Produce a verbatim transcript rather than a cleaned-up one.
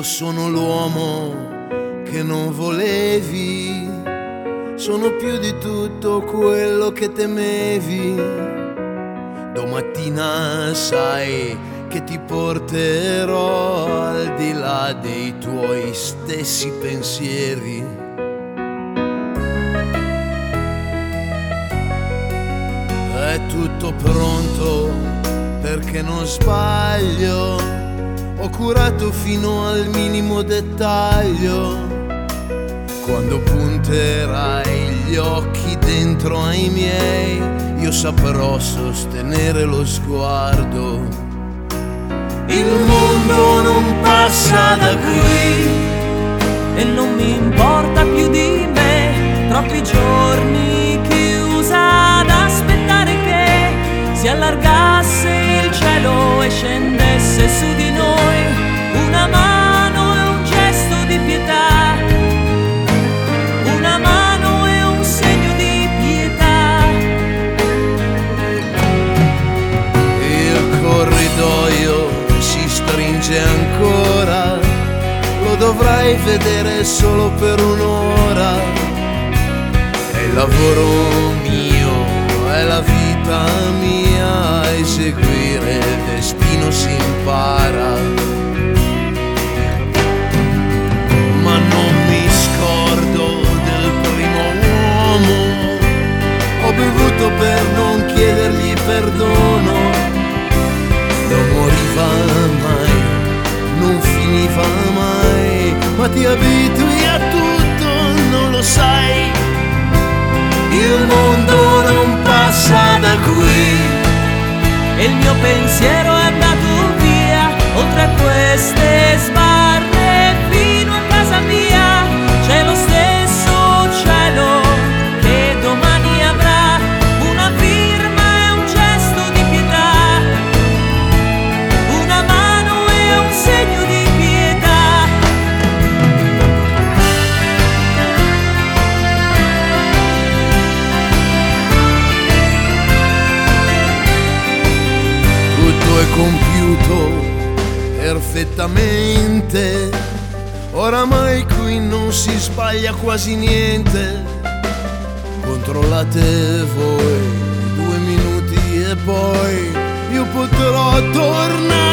sono l'uomo che non volevi, sono più di tutto quello che temevi. Domattina sai che ti porterò al di là dei tuoi stessi pensieri. È tutto pronto perché non sbaglio, ho curato fino al minimo dettaglio. Quando punterai gli occhi dentro ai miei, io saprò sostenere lo sguardo. Il mondo non passa da qui e non mi importa più di me. Troppi giorni chiusa ad aspettare che si allargasse il cielo e scendesse su di noi una mano e un gesto di pietà, una mano e un segno di pietà. Il corridoio si stringe ancora, lo dovrai vedere solo per un'ora. È il lavoro mio, è la vita mia, a eseguire il destino si impara. Ma non mi scordo del primo uomo, ho bevuto per non chiedergli perdono. Non moriva mai, non finiva mai, ma ti abitui a tutto, non lo sai. Il mondo non passa da qui e il mio pensiero è andato via oltre a queste sbarre fino a casa mia. C'è lo stesso cielo che domani avrà una firma e un gesto di pietà, una mano e un segno di pietà. Tutto è compiuto perfettamente, oramai qui non si sbaglia quasi niente. Controllate voi due minuti e poi io potrò tornare.